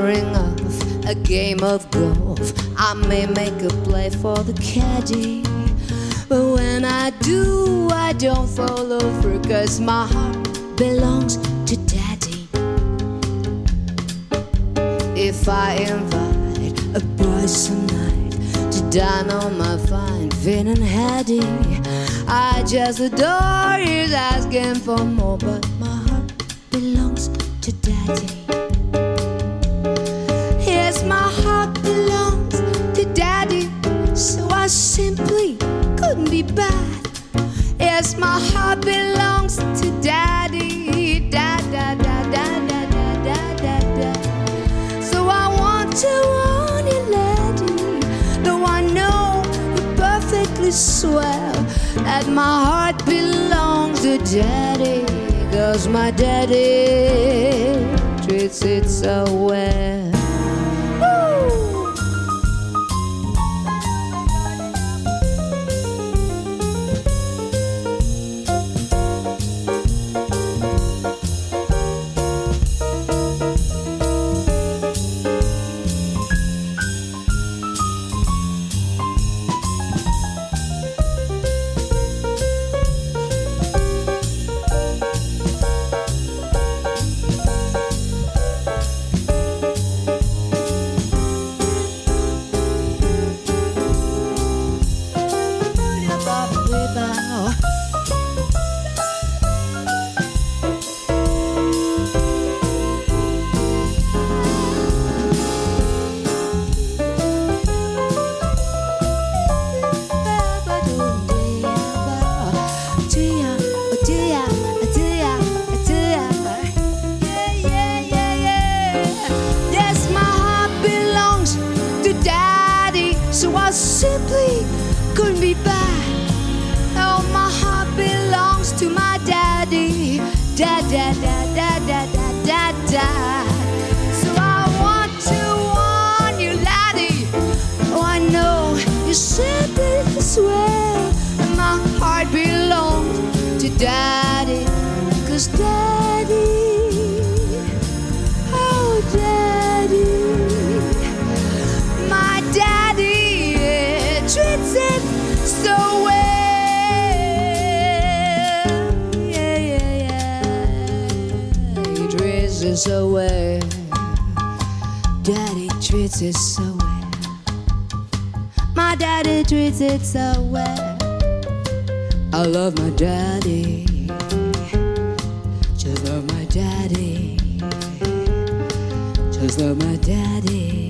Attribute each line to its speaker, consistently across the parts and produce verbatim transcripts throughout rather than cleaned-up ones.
Speaker 1: scoring off a game of golf. I may make a play for the caddy, but when I do, I don't fall over, 'cause my heart belongs to Daddy. If I invite a boy tonight to dine on my fine Vin and Hattie, I just adore his asking for more, but my heart belongs to Daddy. Yes, my heart belongs to Daddy, so I simply couldn't be bad. Yes, my heart belongs to Daddy, da da da da da da da da da. So I want to warn you, laddie, though I know you're perfectly swell, that my heart belongs to Daddy, 'cause my daddy treats it so well. So I simply couldn't be bad. Oh, my heart belongs to my daddy. Da da da da da da da da. So I want to warn you, laddie. Oh, I know you said it as well. My heart belongs to Daddy, 'cause Daddy, oh Daddy, my Daddy treats it so well. Yeah, yeah, yeah. He treats it so well. Daddy treats it so well. My daddy treats it so well. I love my daddy. Just love my daddy. Just love my daddy.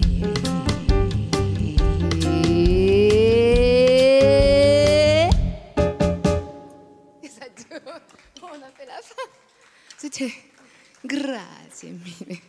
Speaker 1: On a fait la fin. C'était grazie mille.